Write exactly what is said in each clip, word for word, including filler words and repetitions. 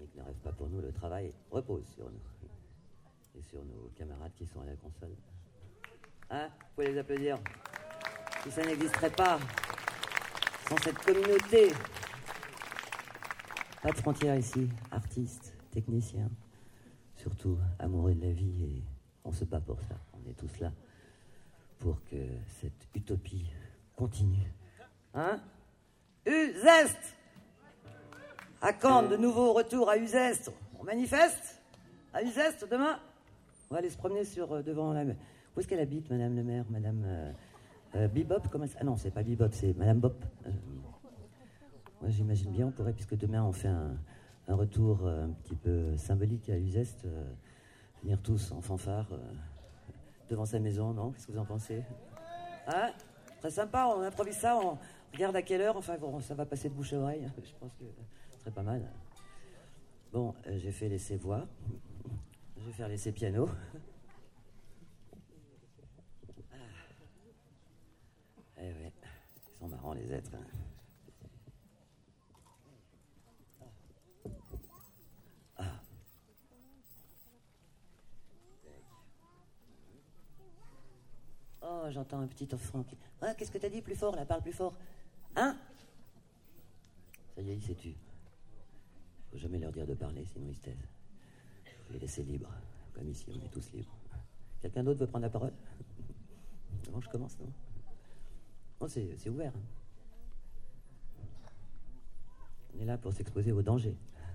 musique ne rêve pas pour nous, le travail repose sur nous. Et sur nos camarades qui sont à la console. Hein? Vous pouvez les applaudir. Si ça n'existerait pas, sans cette communauté. Pas de frontières ici, artistes, techniciens, surtout amoureux de la vie, et on se bat pour ça. On est tous là pour que cette utopie continue. Hein? Uzeste! À quand de nouveau retour à Uzeste? On manifeste à Uzeste demain? On va aller se promener sur euh, devant la... Où est-ce qu'elle habite, Madame le maire? Madame euh, euh, Bebop? Comment ça... Ah non, c'est pas Bebop, c'est Madame Bop. Euh, moi, j'imagine bien, on pourrait, puisque demain on fait un, un retour euh, un petit peu symbolique à Uzeste, euh, venir tous en fanfare euh, devant sa maison, non? Qu'est-ce que vous en pensez? Hein? Très sympa, on improvise ça, on regarde à quelle heure, enfin bon, ça va passer de bouche à oreille, je pense que ce serait pas mal. Bon, euh, j'ai fait l'essai voix, je vais faire l'essai piano. Ah. Eh ouais, ils sont marrants les êtres. Hein. Ah. Oh, j'entends un petit enfant qui... Ah, qu'est-ce que t'as dit? Plus fort, là, parle plus fort. Hein? Ça y est, il s'est tu. Faut jamais leur dire de parler, sinon ils se taisent. Faut les laisser libres. Comme ici, on est tous libres. Quelqu'un d'autre veut prendre la parole? Avant que je commence, non? Non, c'est, c'est ouvert. Hein. On est là pour s'exposer au danger.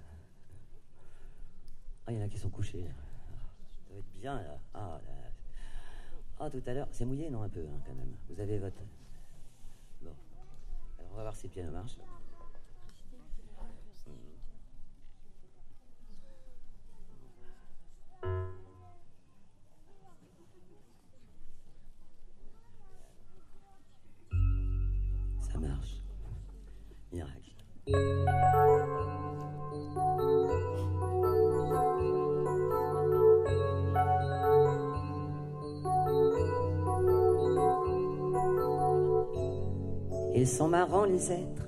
Ah, il y en a qui sont couchés, là. Ça va être bien, là. Ah, là. Ah, tout à l'heure, c'est mouillé, non, un peu, hein, quand même. Vous avez votre... Bon. Alors, on va voir si le piano marche. Ça marche. Miracle. Ils sont marrants les êtres.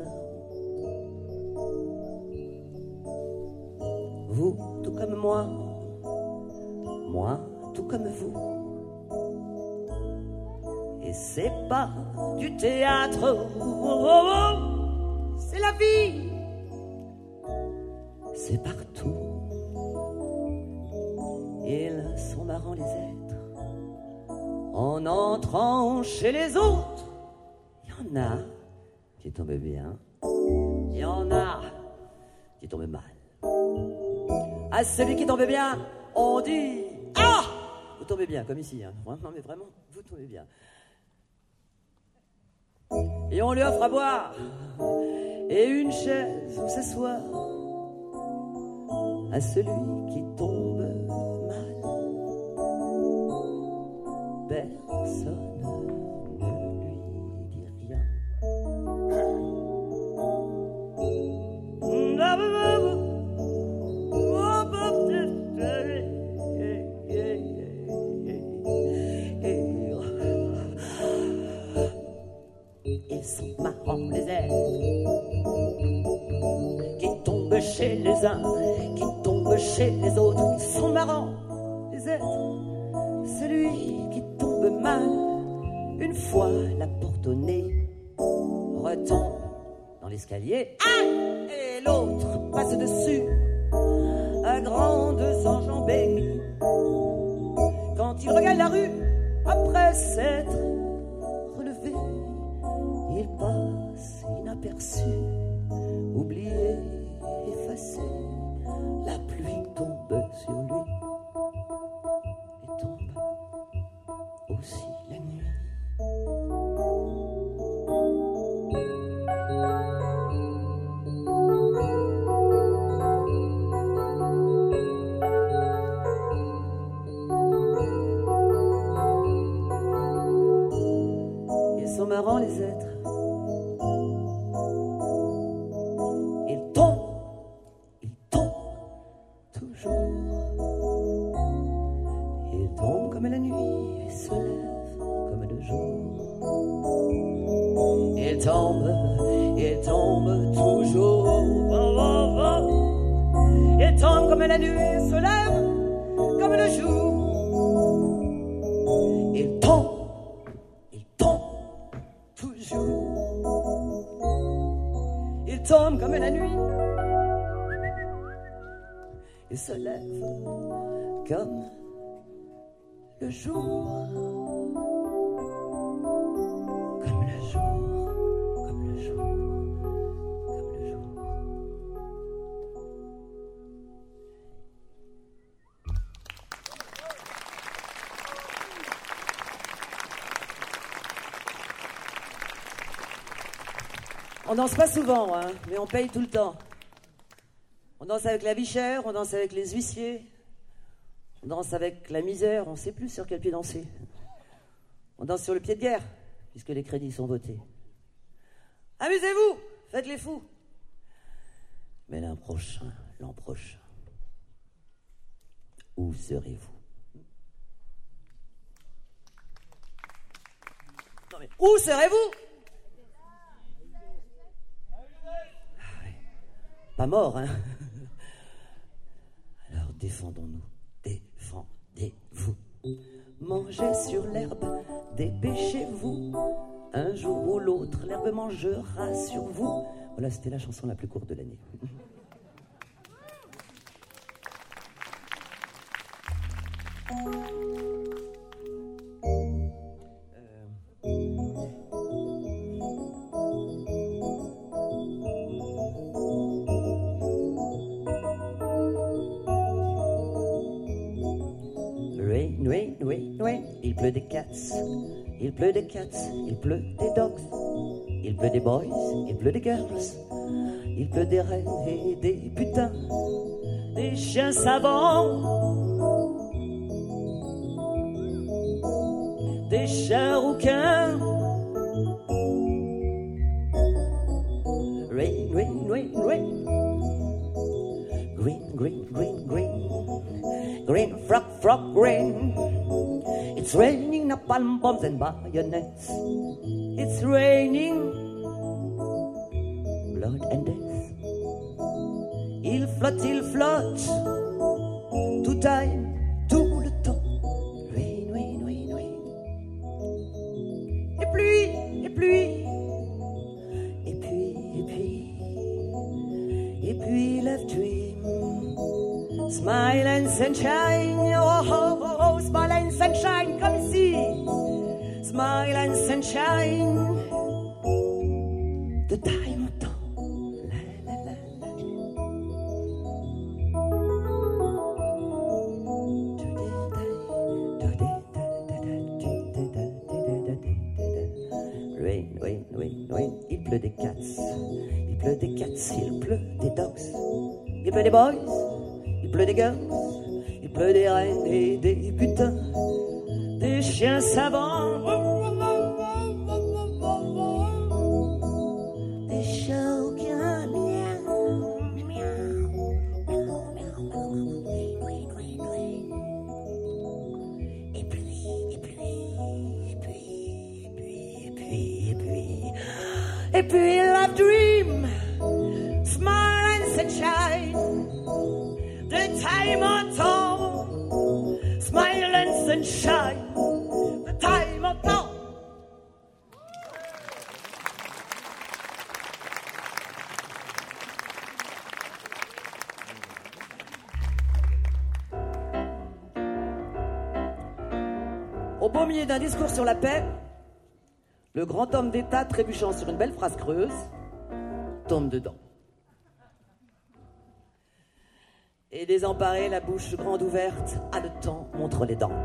Vous, tout comme moi. Moi, tout comme vous. Et c'est pas du théâtre. Oh, oh, oh. C'est la vie. C'est partout. Ils sont marrants les êtres. En entrant chez les autres, il y en a qui tombe bien, il y en a qui tombe mal. À celui qui tombe bien, on dit ah, vous tombez bien, comme ici, hein. Non mais vraiment, vous tombez bien. Et on lui offre à boire et une chaise où s'asseoir. À celui qui tombe mal, personne ils sont marrants les êtres qui tombent chez les uns, qui tombent chez les autres. Ils sont marrants les êtres. Celui qui tombe mal, une fois la porte au nez, retombe dans l'escalier, ah, et l'autre passe dessus à grandes enjambées. Quand il regagne la rue après s'être relevé, il passe inaperçu, oublié, effacé. La pluie tombe sur lui et tombe aussi la nuit. Ils sont marrants les êtres. Tombe, il tombe toujours. Oh, oh, oh. Il tombe tombe comme la nuit, se lève comme le jour. Il tombe, il tombe toujours. Il tombe comme la nuit et se lève comme le jour. Comme le jour, comme le jour, comme le jour. On danse pas souvent, hein, mais on paye tout le temps. On danse avec la vie chère, on danse avec les huissiers, on danse avec la misère, on ne sait plus sur quel pied danser. On danse sur le pied de guerre, puisque les crédits sont votés. Amusez-vous, faites les fous. Mais l'an prochain, l'an prochain, où serez-vous? Non mais, où serez-vous? Pas mort, hein. Alors défendons-nous, défendez-vous. Mangez sur l'herbe, dépêchez-vous. Un jour ou l'autre, l'herbe mangera sur vous. Voilà, c'était la chanson la plus courte de l'année. Il pleut des cats, il pleut des cats, il pleut des dogs, il pleut des boys, il pleut des girls, il pleut des reines et des putains, des chiens savants, des chiens rouquins. Rain, rain, rain, rain. Green, green, green, green. Green frog, frog, green. It's raining napalm bombs and bayonets. It's raining blood and death. Il flotte, il flotte, tout time, tout le temps. Rain, rain, rain, rain. Et pluie, et pluie. Et puis, et puis, et puis love dream. Smile and sunshine, oh, oh, oh, oh, smile and sunshine, comme ici. Smile and sunshine, de time en temps. La, la, la, la. Rain, rain, rain, rain, il pleut des cats, il pleut des cats, il pleut des dogs, il pleut des boys. Il pleut des girls, il pleut des reines et des putains, des chiens savants, des chiens aucun. Et puis, et puis, et puis, et puis, et puis, et puis, et puis, love dream, smile and sunshine. The time on top, smile and sunshine. The time on top. Au beau milieu d'un discours sur la paix, le grand homme d'État, trébuchant sur une belle phrase creuse, tombe dedans. Et désemparé, la bouche grande ouverte, haletant, montre les dents.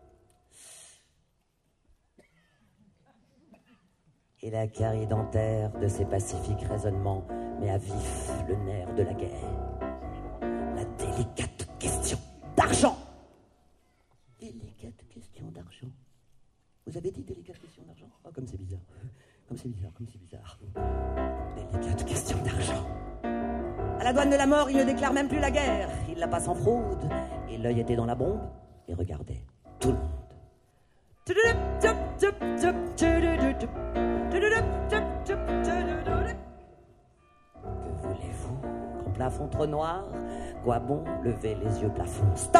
Et la carie dentaire de ses pacifiques raisonnements met à vif le nerf de la guerre. La délicate question d'argent. Délicate question d'argent. Vous avez dit délicate question d'argent? Oh, comme c'est bizarre. Comme c'est bizarre, comme c'est bizarre. Délicate question d'argent. À la douane de la mort, il ne déclare même plus la guerre. Il la passe en fraude. Et l'œil était dans la bombe et regardait tout le monde. Que voulez-vous qu'on plafond trop noir. Quoi bon lever les yeux plafond? Stop!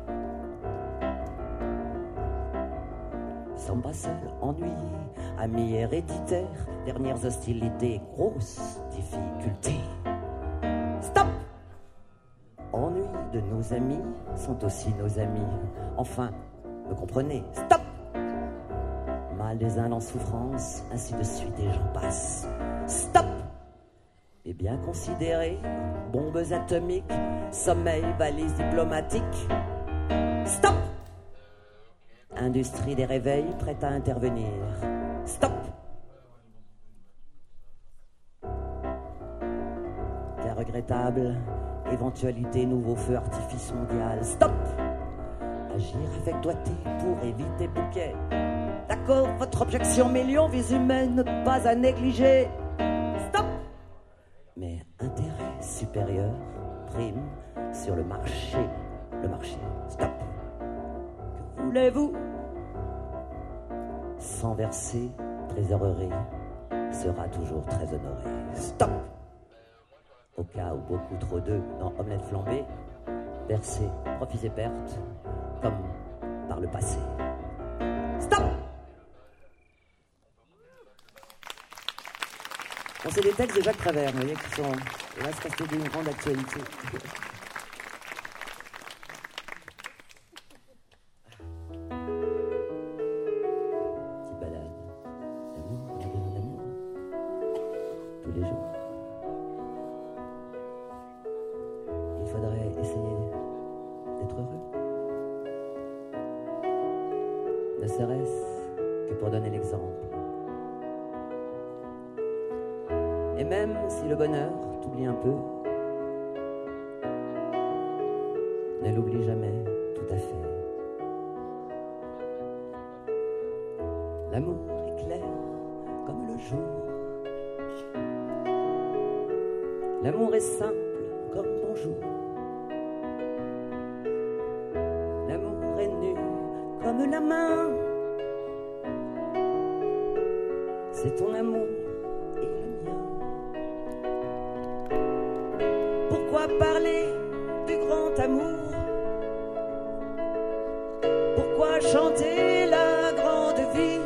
Samba seul, ennui, ami héréditaire, dernières hostilités, grosses difficultés. Stop! Ennui de nos amis sont aussi nos amis. Enfin, me comprenez? Stop! Mal des uns en souffrance, ainsi de suite et j'en passe. Stop! Et bien considéré, bombes atomiques, sommeil, valises diplomatiques. Stop! Industrie des réveils, prête à intervenir. Stop! Cas regrettable, éventualité, nouveau feu artifice mondial. Stop! Agir avec doigté pour éviter bouquet. D'accord, votre objection million, vie humaine, pas à négliger. Stop! Mais intérêt supérieur prime sur le marché. Le marché. Stop! Que voulez-vous? Sans verser, trésorerie sera toujours très honoré. Stop! Au cas où beaucoup trop d'œufs dans omelette flambée, verser profits et pertes comme par le passé. Stop! Bon, c'est des textes de Jacques Prévert, vous voyez, qui sont, là, c'est parce d'une grande actualité. Petite balade d'amour, on a besoin d'amour, tous les jours. Il faudrait essayer d'être heureux. Ne serait-ce que pour donner l'exemple. Et même si le bonheur t'oublie un peu, ne l'oublie jamais tout à fait. L'amour est clair comme le jour. L'amour est simple comme bonjour. L'amour est nu comme la main. C'est ton amour et le mien. Pourquoi parler du grand amour? Pourquoi chanter la grande vie?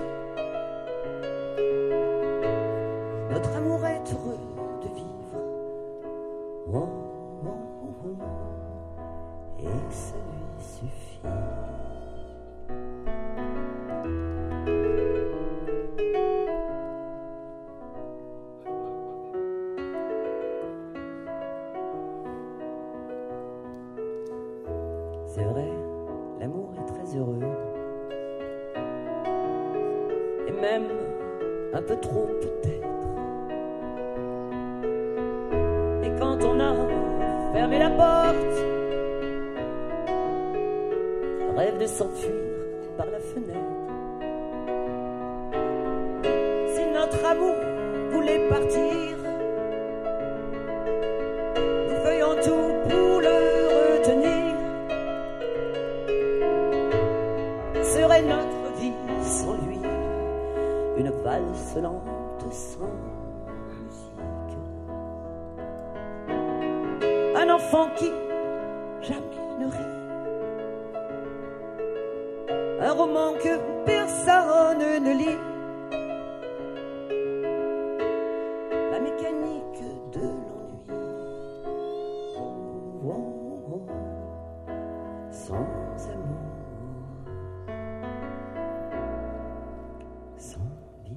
Notre amour est heureux de vivre. Oh, oh, oh, oh. Et ça lui suffit. C'est vrai, l'amour est très heureux. Et même un peu trop peut-être. Et quand on a fermé la porte, rêve de s'enfuir par la fenêtre. Si notre amour voulait partir, nous ferions tout pour le retenir. Serait notre vie sans lui une valse lente sans musique. Un enfant qui jamais ne rit. Un roman que personne ne lit. La mécanique de l'ennui. Oh, oh, oh. Sans amour. Sans vie.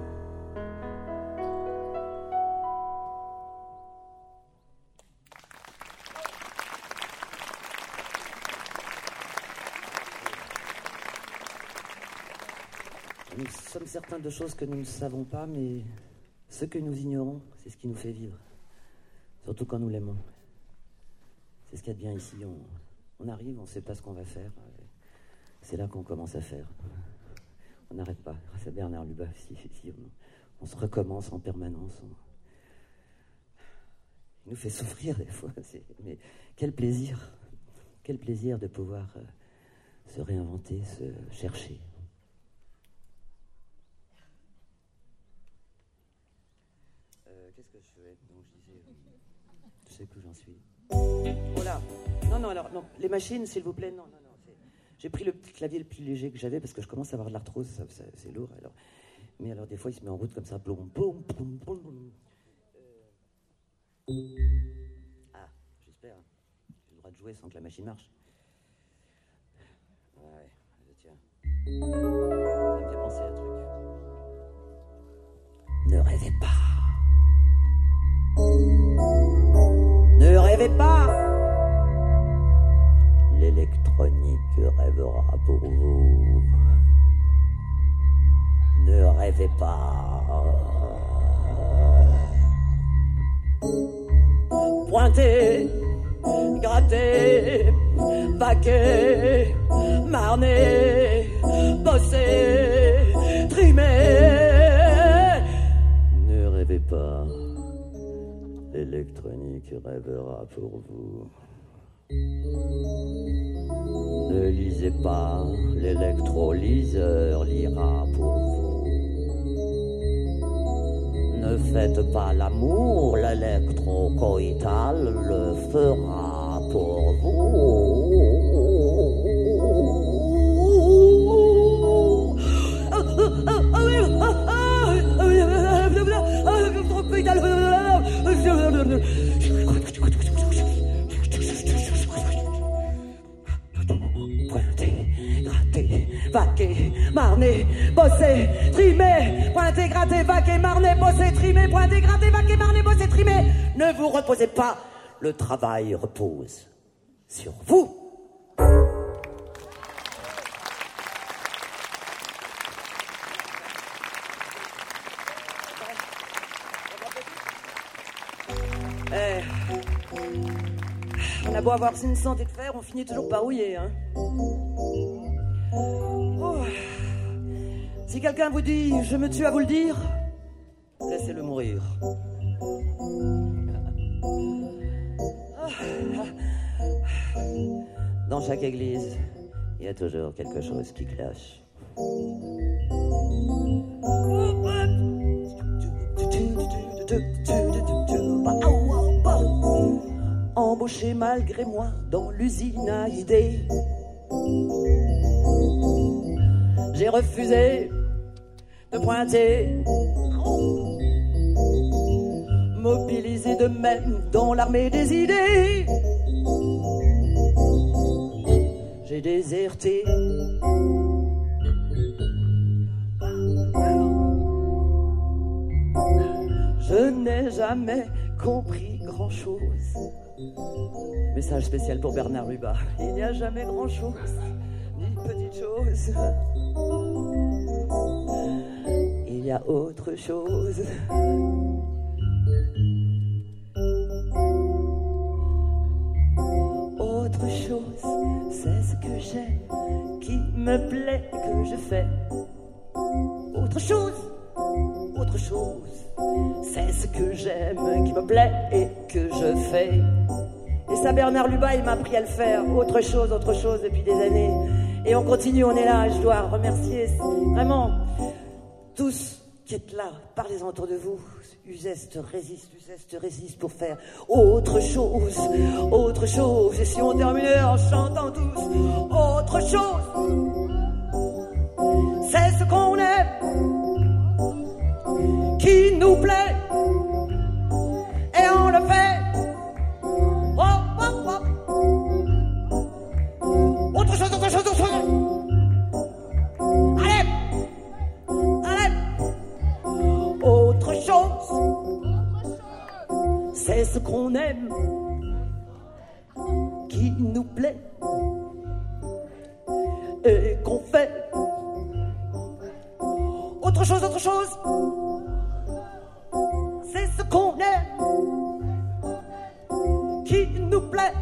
Nous sommes certains de choses que nous ne savons pas, mais ce que nous ignorons, c'est ce qui nous fait vivre. Surtout quand nous l'aimons. C'est ce qu'il y a de bien ici. On, on arrive, on ne sait pas ce qu'on va faire. C'est là qu'on commence à faire. On n'arrête pas. Grâce à Bernard Lubin, si, si on, on se recommence en permanence. On... Il nous fait souffrir des fois. C'est... Mais quel plaisir. Quel plaisir de pouvoir euh, se réinventer, se chercher. Euh, qu'est-ce que je fais? Donc, je disais... Je sais plus où j'en suis. Voilà. Non, non, alors, non, les machines, s'il vous plaît, non, non, non. C'est... J'ai pris le petit clavier le plus léger que j'avais parce que je commence à avoir de l'arthrose, ça, ça, c'est lourd. Alors. Mais alors, des fois, il se met en route comme ça. Boum, boum, boum, boum, boum. Euh... Ah, j'espère. J'ai le droit de jouer sans que la machine marche. Ouais, tiens. Ça me fait penser à un truc. Ne rêvez pas. Ne rêvez pas. L'électronique rêvera pour vous. Ne rêvez pas. Pointez, grattez, vaquez, marnez, bossez, trimez. Ne rêvez pas. L'électronique rêvera pour vous. Ne lisez pas, l'électrolyseur lira pour vous. Ne faites pas l'amour, l'électrocoïtal le fera pour vous. Vaquer, marner, bosser, trimer, pointer, gratter, vaquer, marner, bosser, trimer, pointer, gratter, vaquer, marner, bosser, trimer. Ne vous reposez pas, le travail repose sur vous. Eh, on a beau avoir une santé de fer, on finit toujours par rouiller, hein. Oh. Si quelqu'un vous dit « je me tue à vous le dire », laissez-le mourir. Dans chaque église, il y a toujours quelque chose qui cloche. Embauché malgré moi dans l'usine à idées, j'ai refusé de pointer, mobilisé de même dans l'armée des idées. J'ai déserté. Je n'ai jamais compris grand-chose. Message spécial pour Bernard Lubat. Il n'y a jamais grand-chose, ni petite chose. Il y a autre chose. Autre chose, c'est ce que j'aime, qui me plaît, que je fais. Autre chose, autre chose, c'est ce que j'aime, qui me plaît et que je fais. Et ça, Bernard Lubat, il m'a appris à le faire. Autre chose, autre chose depuis des années. Et on continue, on est là. Je dois remercier vraiment tous qui êtes là. Parlez-en autour de vous. Uzeste résiste, Uzeste résiste pour faire autre chose, autre chose. Et si on terminait en chantant tous autre chose, c'est ce qu'on aime, qui nous plaît, et on le fait. Oh, oh, oh. Autre chose, autre chose, autre chose. Allez, allez. Autre chose, c'est ce qu'on aime, qui nous plaît, et qu'on fait. Autre chose, autre chose, c'est ce qu'on aime, qui nous plaît,